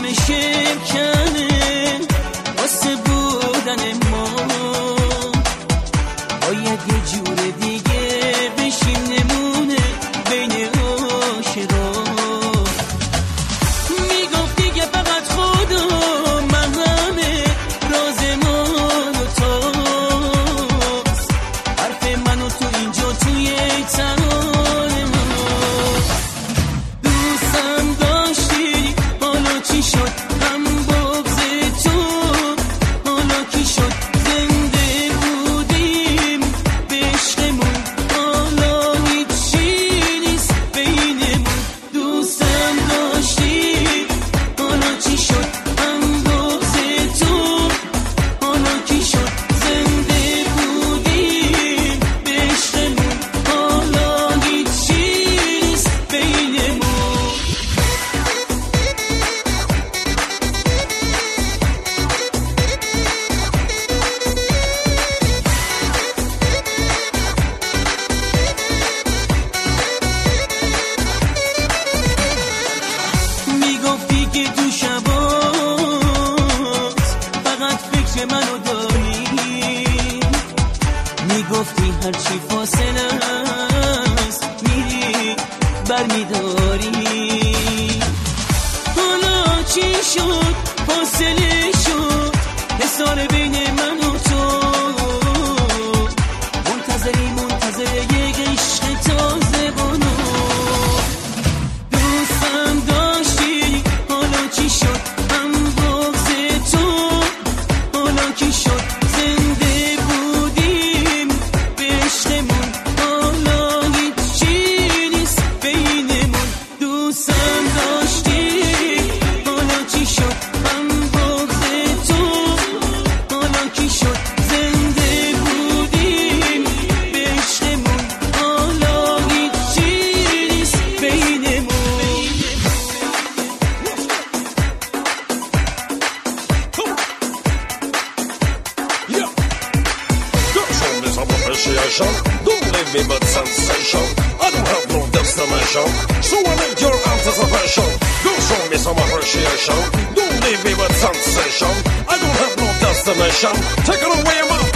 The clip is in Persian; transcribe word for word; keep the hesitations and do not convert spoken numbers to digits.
شکنه واسه بودن ما باید یه جور دیگه بشیم نمونه بین عاشقا میگفتی که فقط خدا محرمه راز من و تاست حرف منو تو اینجا توی ترانه دوستم داشتی حالا چی شد هم بغض تو حالا کی شد زنده بودیم به عشقمون حالا هیچی نیست بینمون دوستم داشتی حالا چی شد هم بغض تو حالا کی شد زنده بودیم به عشقمون حالا هیچی نیست بینمون میگفتی که تو شبات فقط فکر منو داری میگفتی هرچی فاصله است میری برمیداری حالا چی شد فاصله شد حسار بین من و تو منتظری منتظر یک عشق تازه بانو دوستم داشتی حالا چی شد هم بغض تو حالا کی شد زنده بودیم به عشقمون حالا هیچی نیست بینمون دوستم داشتی حالا چی شد هم بغض تو حالا کی شد زنده بودیم به عشقمون حالا هیچی نیست بینمون Yeah. Girl, show me some appreciation. Don't leave me but sensation. I don't have no destination, so I need your anticipation. Girl, show me some appreciation. Don't leave me with sensation. I don't have no destination. Take it away, my